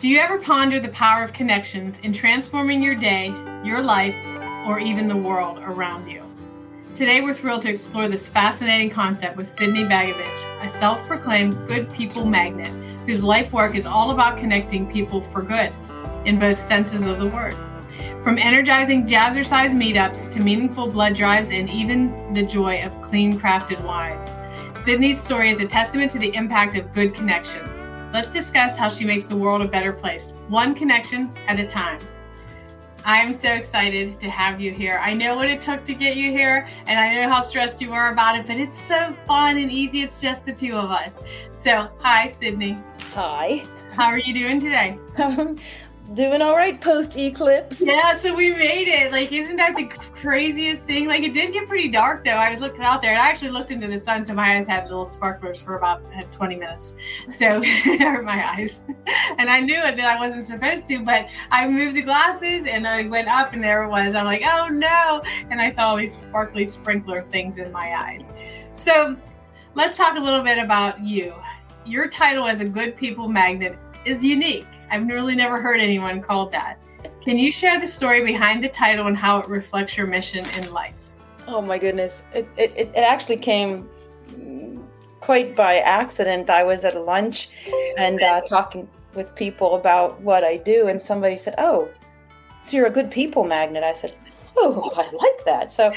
Do you ever ponder the power of connections in transforming your day, your life, or even the world around you? Today, we're thrilled to explore this fascinating concept with Sydney Bagovich, a self-proclaimed good people magnet whose life work is all about connecting people for good, in both senses of the word. From energizing jazzercise meetups to meaningful blood drives and even the joy of clean-crafted wines, Sydney's story is a testament to the impact of good connections. Let's discuss how she makes the world a better place, one connection at a time. I'm so excited to have you here. I know what it took to get you here, and I know how stressed you were about it, but it's so fun and easy. It's just the two of us. So, hi, Sydney. Hi. How are you doing today? Doing all right post-eclipse. Yeah, so we made it. Like, isn't that the craziest thing? Like, it did get pretty dark, though. I was looking out there, and I actually looked into the sun, so my eyes had little sparklers for about 20 minutes. So, it hurt my eyes. And I knew it that I wasn't supposed to, but I moved the glasses, and I went up, and there it was. I'm like, oh, no. And I saw all these sparkly sprinkler things in my eyes. So, let's talk a little bit about you. Your title as a good people magnet is unique. I've really never heard anyone called that. Can you share the story behind the title and how it reflects your mission in life? Oh my goodness. It actually came quite by accident. I was at a lunch and talking with people about what I do, and somebody said, oh, so you're a good people magnet. I said, oh, I like that. So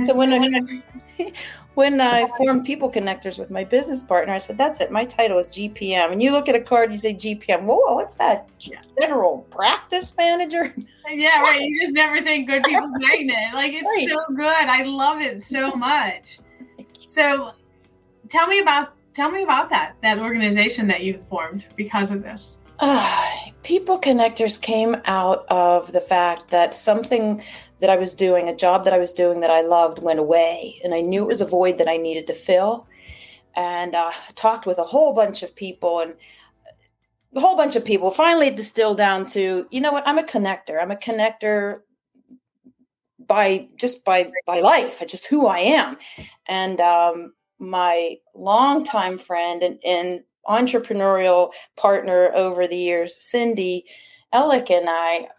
when I formed People Connectors with my business partner, I said, that's it. My title is GPM. And you look at a card, you say GPM. Whoa, what's that? General Practice Manager? Yeah, right. You just never think good people magnet. Like, it's right. So good. I love it so much. So tell me about that organization that you formed because of this. People Connectors came out of the fact that something that I was doing, a job that I was doing that I loved, went away. And I knew it was a void that I needed to fill. And talked with a whole bunch of people, and a whole bunch of people finally distilled down to, you know what, I'm a connector. I'm a connector by life. It's just who I am. And my longtime friend and entrepreneurial partner over the years, Cindy Ellick, and I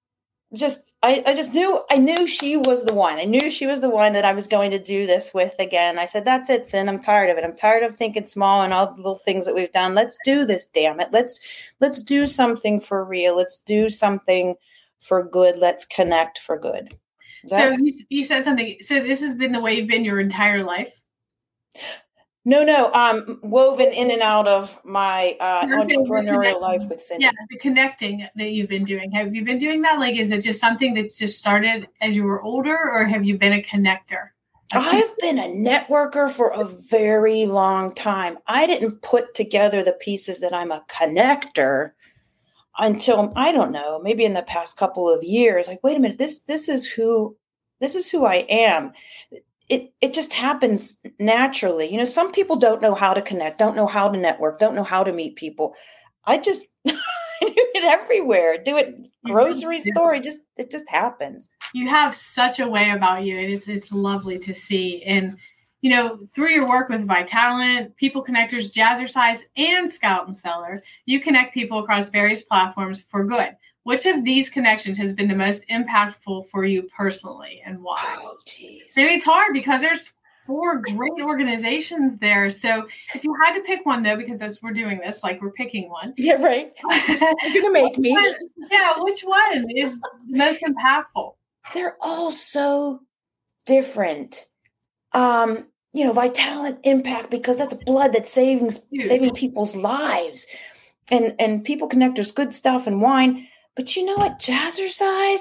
knew she was the one. I knew she was the one that I was going to do this with again. I said, that's it, Sin. I'm tired of it. I'm tired of thinking small and all the little things that we've done. Let's do this, damn it. Let's do something for real. Let's do something for good. Let's connect for good. So you said something. So this has been the way you've been your entire life? No. Woven in and out of my entrepreneurial life with Cindy. Yeah, the connecting that you've been doing. Have you been doing that? Like, is it just something that's just started as you were older, or have you been a connector? I've been a networker for a very long time. I didn't put together the pieces that I'm a connector until, I don't know, maybe in the past couple of years. Like, wait a minute, this is who I am. It just happens naturally. You know, some people don't know how to connect, don't know how to network, don't know how to meet people. I just I do it everywhere. Do it grocery store. It just happens. You have such a way about you, and it's lovely to see. And you know, through your work with Vitalent, People Connectors, Jazzercise, and Scout and Cellar, you connect people across various platforms for good. Which of these connections has been the most impactful for you personally, and why? Oh, geez. Maybe it's hard because there's 4 great organizations there. So if you had to pick one, though, because we're doing this, like we're picking one. Yeah, right. You're going to make me. Which one is the most impactful? They're all so different. Vitalent impact, because that's blood that's saving people's lives. And People Connectors, good stuff and wine. But you know what? Jazzercise?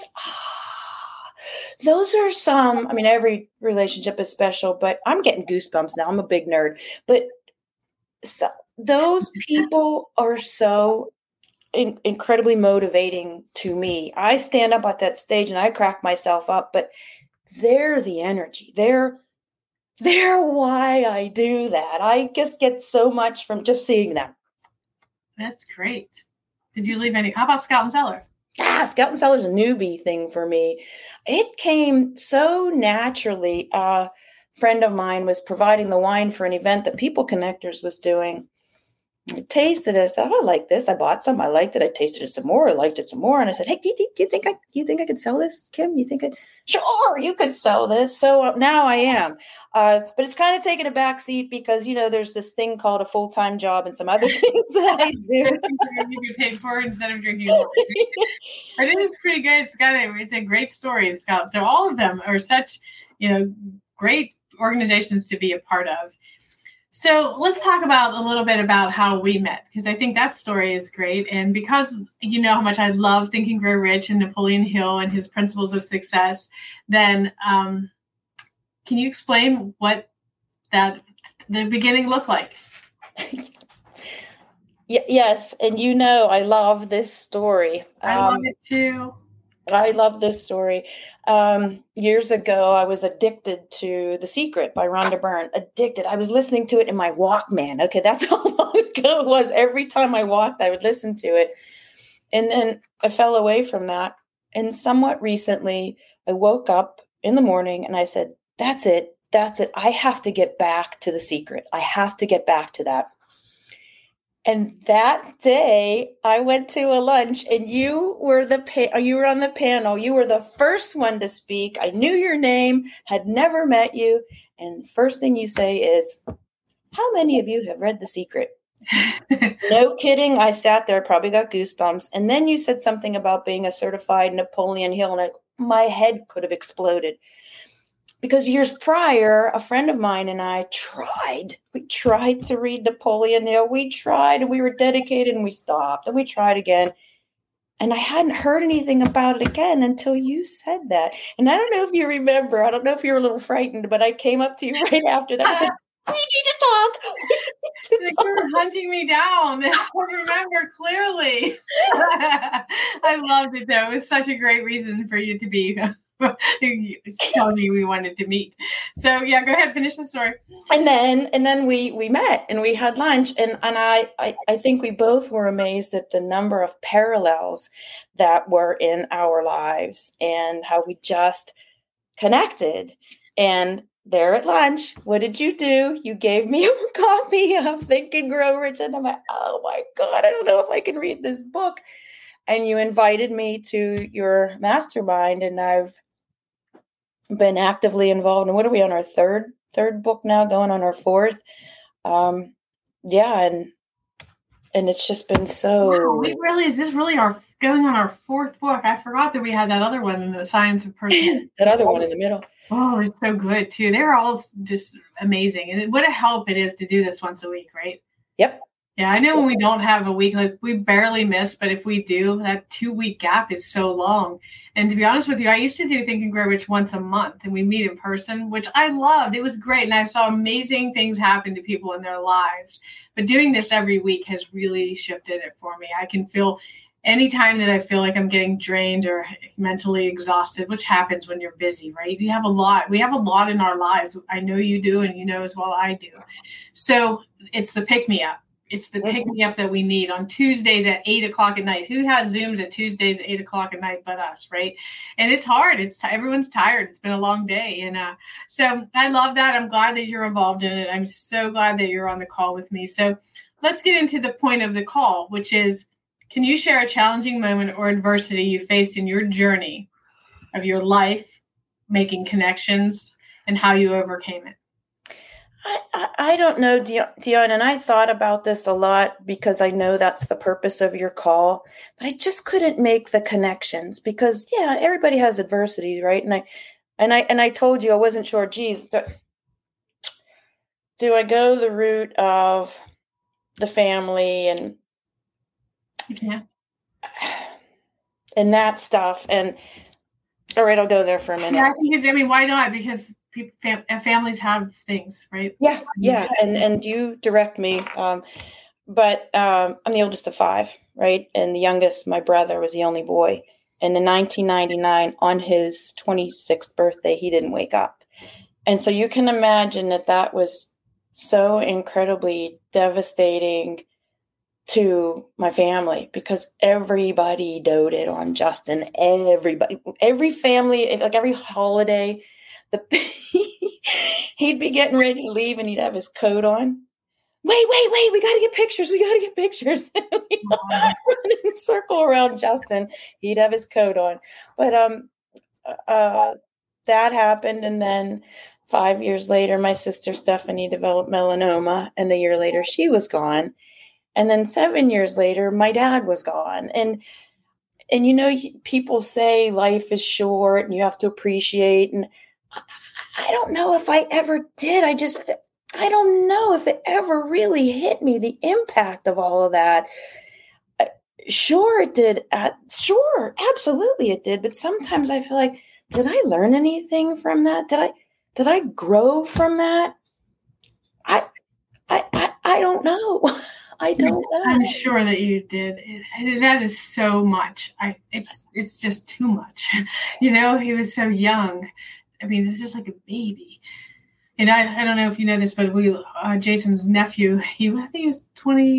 Those are some, I mean, every relationship is special, but I'm getting goosebumps now. I'm a big nerd. But those people are so incredibly motivating to me. I stand up at that stage and I crack myself up, but they're the energy. They're why I do that. I just get so much from just seeing them. That's great. Did you leave any? How about Scout and Cellar? Scout and Cellar is a newbie thing for me. It came so naturally. A friend of mine was providing the wine for an event that People Connectors was doing. I tasted it. I said, oh, I like this. I bought some. I liked it. I tasted it some more. I liked it some more. And I said, hey, do you think I could sell this, Kim? You think Sure, you could sell this. So now I am. But it's kind of taken a back seat because, there's this thing called a full-time job and some other things that I do. You get paid for instead of drinking water. But it is pretty good. It's a great story, Scott. So all of them are such, great organizations to be a part of. So let's talk about a little bit about how we met, because I think that story is great. And because you know how much I love Think and Grow Rich and Napoleon Hill and his principles of success, then can you explain what the beginning looked like? Yes. And I love this story. I love it too. I love this story. Years ago, I was addicted to The Secret by Rhonda Byrne. Addicted. I was listening to it in my Walkman. Okay, that's how long ago it was. Every time I walked, I would listen to it. And then I fell away from that. And somewhat recently, I woke up in the morning and I said, that's it. I have to get back to The Secret. I have to get back to that. And that day I went to a lunch and you were on the panel. You were the first one to speak. I knew your name, had never met you. And the first thing you say is, how many of you have read The Secret? No kidding. I sat there, probably got goosebumps. And then you said something about being a certified Napoleon Hill, and my head could have exploded. Because years prior, a friend of mine and I tried. We tried to read Napoleon Hill. We tried and we were dedicated and we stopped and we tried again. And I hadn't heard anything about it again until you said that. And I don't know if you remember. I don't know if you were a little frightened, but I came up to you right after that. I said, we need to talk. You were hunting me down. I remember clearly. I loved it, though. It was such a great reason for you to be telling me we wanted to meet. So yeah, go ahead, finish the story. And then we met and we had lunch, and I think we both were amazed at the number of parallels that were in our lives and how we just connected. And there at lunch, what did you do? You gave me a copy of Think and Grow Rich, and I'm like, oh my God, I don't know if I can read this book. And you invited me to your mastermind, and I've been actively involved. And what are we on our third book now, going on our fourth? And it's just been so. Wow, is this really our going on our fourth book? I forgot that we had that other one, The Science of Personality. That other one in the middle. Oh, it's so good too. They're all just amazing. And what a help it is to do this once a week, right? Yep. Yeah, I know when we don't have a week, like we barely miss, but if we do, that 2-week gap is so long. And to be honest with you, I used to do Think and Grow Rich once a month, and we meet in person, which I loved. It was great. And I saw amazing things happen to people in their lives. But doing this every week has really shifted it for me. I can feel anytime that I feel like I'm getting drained or mentally exhausted, which happens when you're busy, right? We have a lot in our lives. I know you do, and you know as well I do. So it's the pick-me-up. It's the pick-me-up that we need on Tuesdays at 8:00 at night. Who has Zooms at Tuesdays at 8:00 at night but us, right? And it's hard. Everyone's tired. It's been a long day. And so I love that. I'm glad that you're involved in it. I'm so glad that you're on the call with me. So let's get into the point of the call, which is, can you share a challenging moment or adversity you faced in your journey of your life, making connections, and how you overcame it? I don't know, Dion, and I thought about this a lot because I know that's the purpose of your call, but I just couldn't make the connections because, yeah, everybody has adversity, right? And I told you I wasn't sure. Geez, do I go the route of the family and that stuff? And all right, I'll go there for a minute. Yeah, why not? Because families have things, right? Yeah. And you direct me. But I'm the oldest of 5, right? And the youngest, my brother, was the only boy. And in 1999, on his 26th birthday, he didn't wake up. And so you can imagine that was so incredibly devastating to my family because everybody doted on Justin. Every family, like every holiday, he'd be getting ready to leave and he'd have his coat on. wait, we got to get pictures. We got to get pictures. And we run in a circle around Justin. He'd have his coat on. But that happened. And then 5 years later, my sister Stephanie developed melanoma. And a year later, she was gone. And then 7 years later, my dad was gone. And people say life is short and you have to appreciate. And I don't know if I ever did. I don't know if it ever really hit me, the impact of all of that. Sure, it did. Sure, absolutely it did. But sometimes I feel like, did I learn anything from that? Did I grow from that? I don't know. I don't know. I'm sure that you did. That is so much. It's just too much. He was so young. I mean, it was just like a baby. And I don't know if you know this, but Jason's nephew, I think he was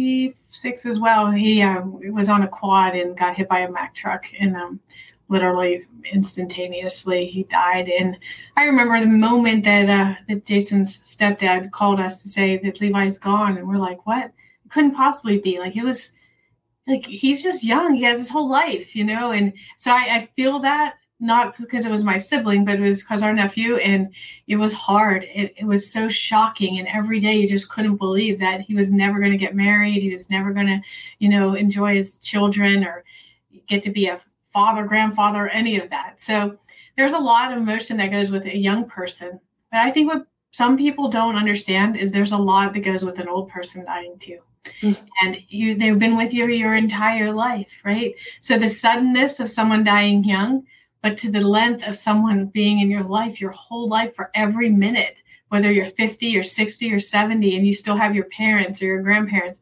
26 as well. He was on a quad and got hit by a Mack truck, and literally instantaneously he died. And I remember the moment that Jason's stepdad called us to say that Levi's gone, and we're like, what? It couldn't possibly be. Like, it was like, he's just young. He has his whole life, and so I feel that. Not because it was my sibling, but it was because our nephew, and it was hard. It was so shocking. And every day you just couldn't believe that he was never going to get married. He was never going to, enjoy his children or get to be a father, grandfather, any of that. So there's a lot of emotion that goes with a young person. But I think what some people don't understand is there's a lot that goes with an old person dying too. Mm-hmm. And they've been with you your entire life, right? So the suddenness of someone dying young, but to the length of someone being in your life, your whole life, for every minute, whether you're 50 or 60 or 70 and you still have your parents or your grandparents,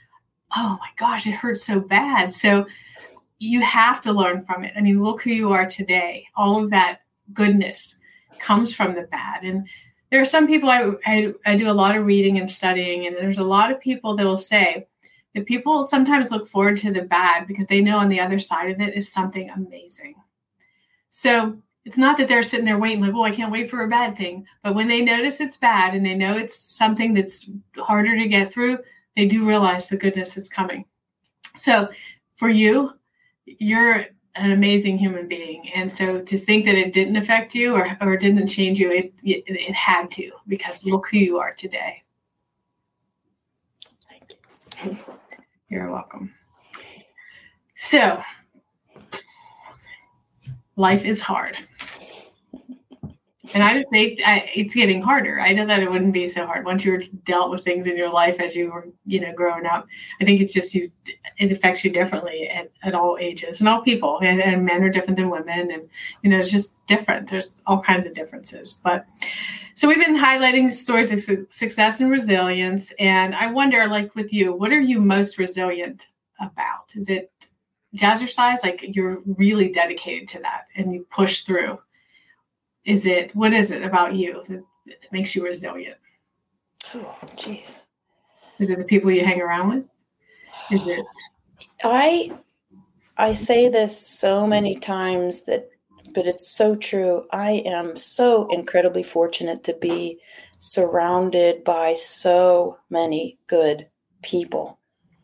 oh my gosh, it hurts so bad. So you have to learn from it. I mean, look who you are today. All of that goodness comes from the bad. And there are some people, I do a lot of reading and studying, and there's a lot of people that will say that people sometimes look forward to the bad because they know on the other side of it is something amazing. So it's not that they're sitting there waiting like, oh, I can't wait for a bad thing. But when they notice it's bad and they know it's something that's harder to get through, they do realize the goodness is coming. So for you, you're an amazing human being. And so to think that it didn't affect you or didn't change you, it had to, because look who you are today. Thank you. You're welcome. So life is hard. And I think it's getting harder. I know that it wouldn't be so hard once you're dealt with things in your life as you were, growing up. I think it's just it affects you differently at all ages and all people. And men are different than women. And, it's just different. There's all kinds of differences. But so we've been highlighting stories of success and resilience. And I wonder, like with you, what are you most resilient about? Is it jazzercise? Like you're really dedicated to that and you push through. What is it about you that makes you resilient? Oh, geez. Is it the people you hang around with? Is it? I say this so many times but it's so true. I am so incredibly fortunate to be surrounded by so many good people.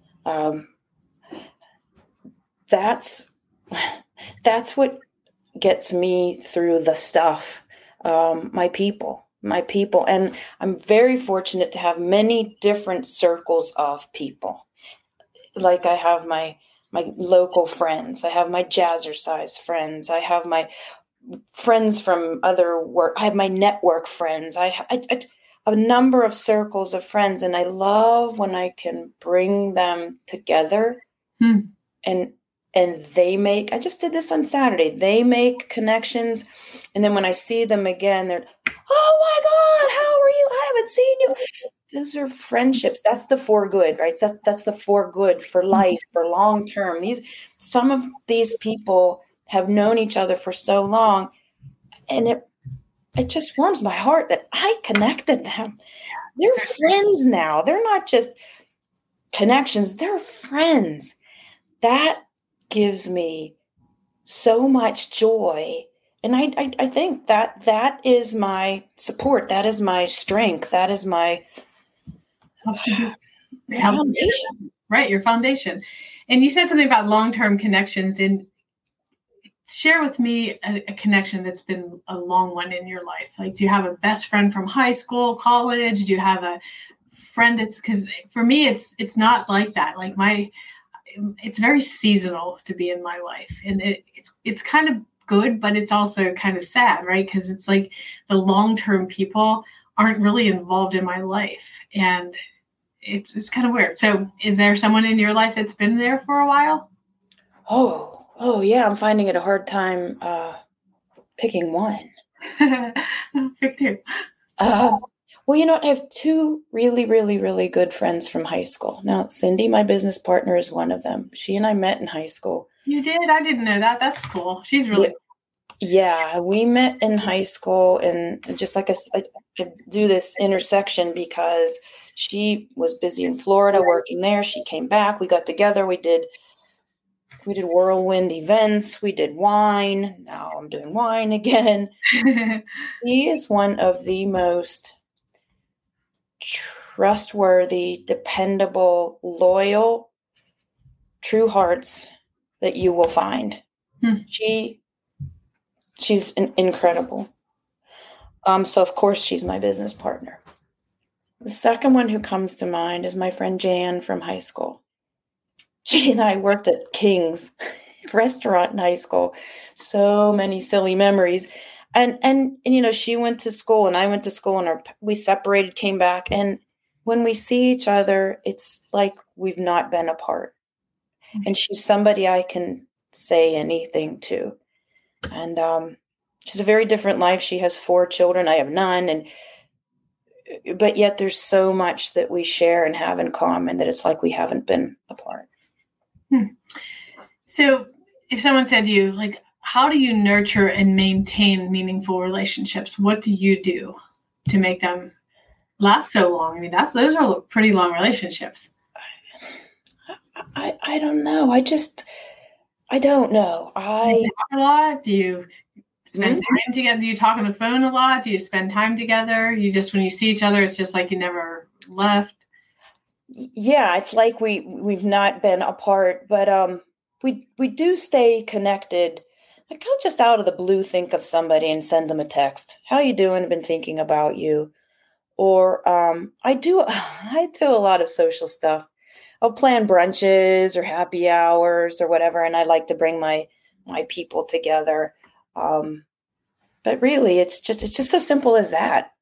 That's what gets me through the stuff. My people. And I'm very fortunate to have many different circles of people. Like I have my local friends. I have my jazzercise friends. I have my friends from other work. I have my network friends. I a number of circles of friends. And I love when I can bring them together and they make, I just did this on Saturday. They make connections. And then when I see them again, they're, oh my God, how are you? I haven't seen you. Those are friendships. That's the for good, right? That's the for good, for life, for long term. Some of these people have known each other for so long. And it just warms my heart that I connected them. They're friends now. They're not just connections. They're friends. That gives me so much joy. And I think that is my support. That is my strength. That is my Helps you The foundation. Right, your foundation. And you said something about long-term connections. And share with me a connection that's been a long one in your life. Like, do you have a best friend from high school, college? Do you have a friend that's, because for me, it's not like that. Like it's very seasonal to be in my life. And it's kind of good, but it's also kind of sad, right? Because it's like the long-term people aren't really involved in my life. And it's kind of weird. So is there someone in your life that's been there for a while? Oh yeah. I'm finding it a hard time picking one. Pick two. Well, I have two really, really, really good friends from high school. Now, Cindy, my business partner, is one of them. She and I met in high school. You did? I didn't know that. That's cool. She's really cool. Yeah, we met in high school, and just like I do this intersection because she was busy in Florida working there. She came back. We got together. We did whirlwind events. We did wine. Now I'm doing wine again. He is one of the most trustworthy, dependable, loyal, true hearts that you will find. She's incredible. So of course she's my business partner. The second one who comes to mind is my friend Jan from high school. She and I worked at King's restaurant in high school. So many silly memories. And she went to school and I went to school, and we separated, came back. And when we see each other, it's like we've not been apart. And she's somebody I can say anything to. And she's a very different life. She has 4 children. I have none. But yet there's so much that we share and have in common that it's like we haven't been apart. So if someone said to you, like, how do you nurture and maintain meaningful relationships? What do you do to make them last so long? I mean, those are pretty long relationships. I don't know. I don't know. You talk a lot? Do you spend time together? Do you talk on the phone a lot? Do you spend time together? You just, when you see each other, it's just like you never left? Yeah, it's like we've not been apart, but we do stay connected. Like, I'll just out of the blue think of somebody and send them a text. How you doing? I've been thinking about you. Or I do a lot of social stuff. I'll plan brunches or happy hours or whatever, and I like to bring my people together. But really, it's just so simple as that.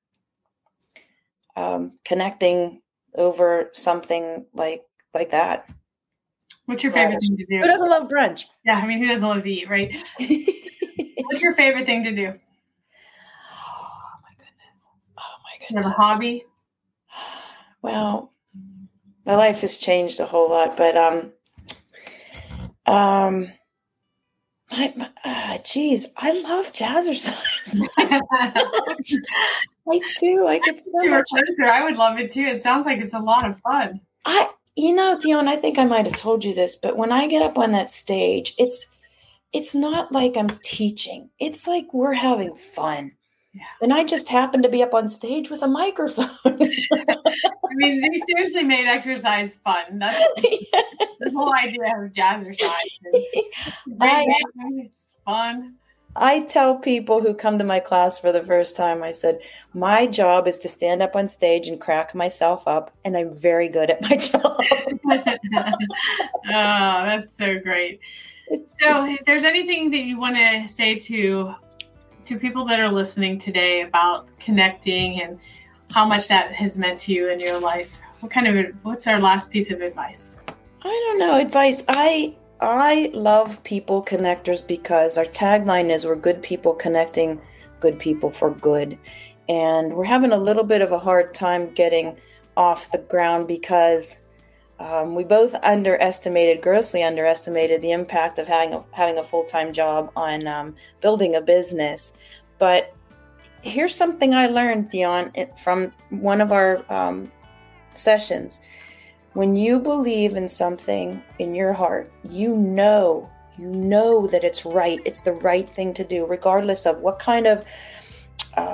Connecting over something like that. What's your favorite thing to do? Who doesn't love brunch? Yeah, I mean, who doesn't love to eat, right? What's your favorite thing to do? Oh my goodness. You have a hobby? Well, my life has changed a whole lot, but geez, I love jazzercise. I do. I get so much. I would love it too. It sounds like it's a lot of fun. Dion, I think I might have told you this, but when I get up on that stage, it's not like I'm teaching. It's like we're having fun. Yeah. And I just happen to be up on stage with a microphone. I mean, they seriously made exercise fun. That's the whole idea of jazzercise. It's fun. I tell people who come to my class for the first time, I said, my job is to stand up on stage and crack myself up, and I'm very good at my job. Oh, that's so great. If there's anything that you want to say to people that are listening today about connecting and how much that has meant to you in your life, what's our last piece of advice? I don't know. Advice. I love people connectors because our tagline is we're good people connecting good people for good. And we're having a little bit of a hard time getting off the ground because we both grossly underestimated the impact of having a full-time job on building a business. But here's something I learned, Dion, from one of our sessions. When you believe in something in your heart, you know that it's right. It's the right thing to do, regardless of what kind of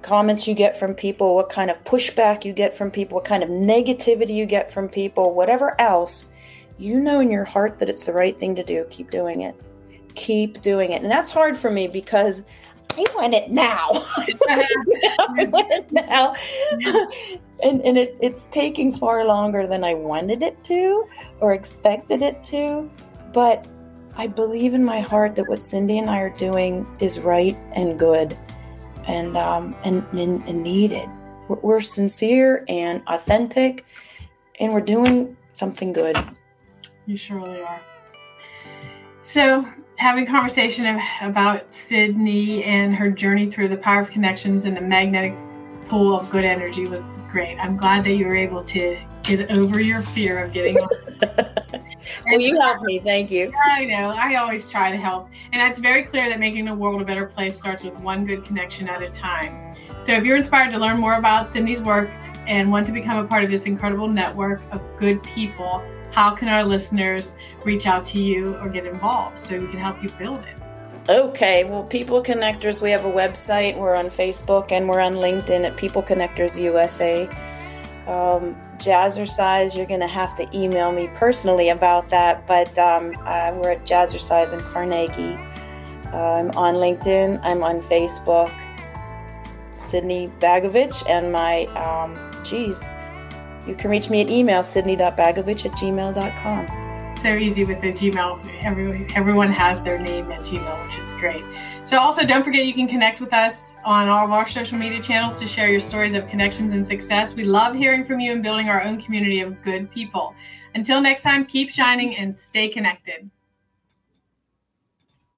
comments you get from people, what kind of pushback you get from people, what kind of negativity you get from people, whatever else, you know in your heart that it's the right thing to do. Keep doing it. Keep doing it. And that's hard for me because I want it now. I want it now. And it's taking far longer than I wanted it to or expected it to. But I believe in my heart that what Cindy and I are doing is right and good and needed. We're sincere and authentic, and we're doing something good. You surely are. So, having a conversation about Sydney and her journey through the power of connections and the magnetic pool of good energy was great. I'm glad that you were able to get over your fear of getting on. Well, you helped me. Thank you. I know. I always try to help. And it's very clear that making the world a better place starts with one good connection at a time. So if you're inspired to learn more about Cindy's work and want to become a part of this incredible network of good people, how can our listeners reach out to you or get involved so we can help you build it? Okay. Well, People Connectors, we have a website. We're on Facebook and we're on LinkedIn at People Connectors USA. Jazzercise, you're going to have to email me personally about that, but we're at Jazzercise in Carnegie. I'm on LinkedIn. I'm on Facebook. Sydney Bagovich, and my, you can reach me at email, sydney.bagovich@gmail.com. So easy with the Gmail. Everyone has their name at Gmail, which is great. So also don't forget you can connect with us on all of our social media channels to share your stories of connections and success. We love hearing from you and building our own community of good people. Until next time, keep shining and stay connected.